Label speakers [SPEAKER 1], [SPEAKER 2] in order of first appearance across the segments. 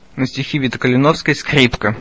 [SPEAKER 1] На стихи Виты Калиновской «Скрипка».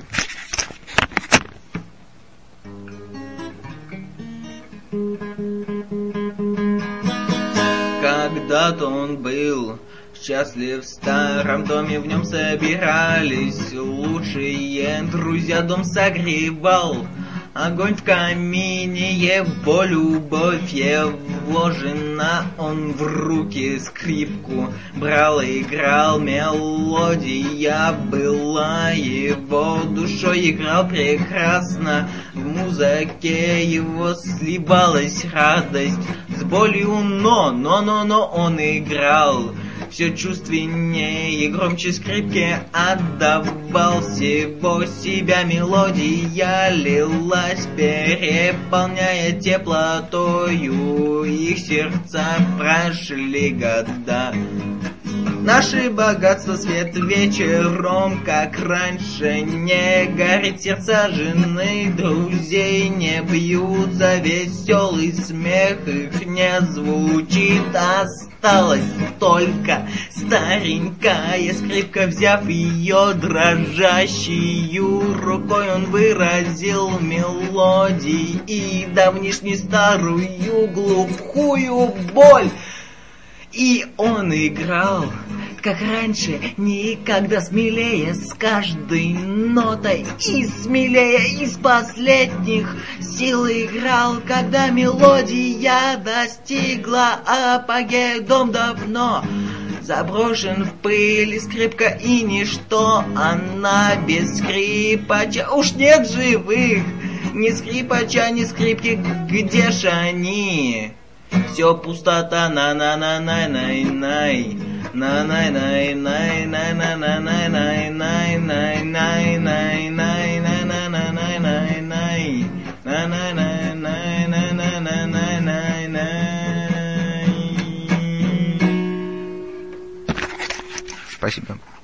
[SPEAKER 2] Когда-то он был счастлив в старом доме, в нем собирались лучшие друзья, дом согревал огонь в камине, его любовь вложена, он в руки скрипку брал и играл, мелодия была его душой, играл прекрасно, в музыке его сливалась радость с болью, но он играл все чувственнее и громче скрипки отдавал всего себя, мелодия лилась, переполняя теплотою их сердца, прошли года. Наши богатства свет вечером, как раньше, не горит, сердца жены, друзей не бьются, веселый смех их не звучит, осталась только старенькая скрипка, взяв ее дрожащую рукой, он выразил мелодии и давнишнюю старую глухую боль. И он играл, как раньше, никогда смелее, с каждой нотой и смелее, из последних сил играл, когда мелодия достигла апогея, дом давно заброшен в пыль, скрипка и ничто, она без скрипача, уж нет живых, ни скрипача, ни скрипки, где ж они? Все пустота, на-на-на-най-най-най, на-най-най-най-най-най-най-най-най-най-най-най-най-най-най-най-най-най.
[SPEAKER 1] Спасибо.